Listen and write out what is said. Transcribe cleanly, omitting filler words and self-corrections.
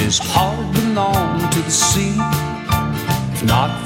His heart belonged to the sea. If not